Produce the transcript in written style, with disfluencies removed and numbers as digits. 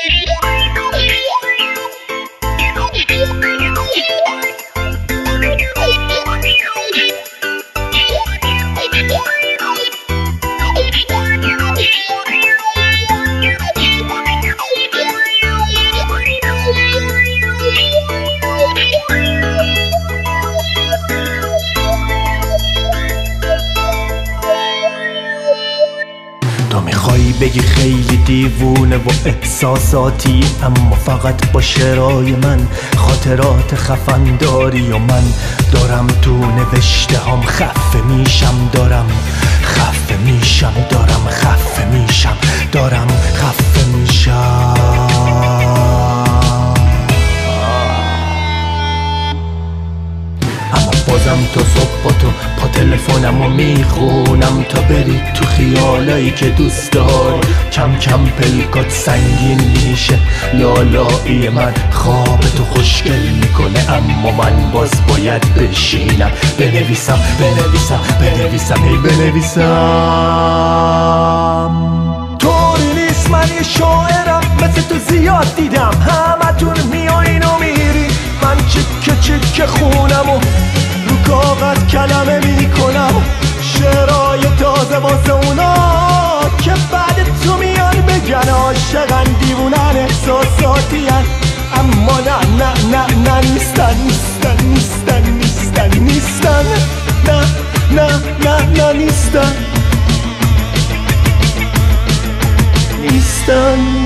تو میخوای بگی خیلی دیوونه و احساساتی، اما فقط با شعرهای من خاطرات خفن داری و من دارم تو نوشته هم خفه میشم، دارم خفه میشم، دارم خفه میشم، دارم خفه میشم. اما بازم تا صبح با تو پا تلفنمو میخونم تا بری تو خیالایی که دوست داری. کم کم پلکات سنگین میشه، لالایی من خواب تو خوشگل میکنه، اما من باز باید بشینم بنویسم بنویسم بنویسم هی بنویسم. طوری نیست، من یه شاعرم، مثل تو زیاد دیدم همتون میایین و میری، من چکه چکه خونم و رو کاغذ کلمه میکنم شعرهای تازه واسه اونا که بعد تو میان بگن عاشقن، دیوونن، احساساتی هن. اما نه نه نه نه نیستن نیستن نیستن نیستن نیستن نه نه نه نه نیستن نیستن.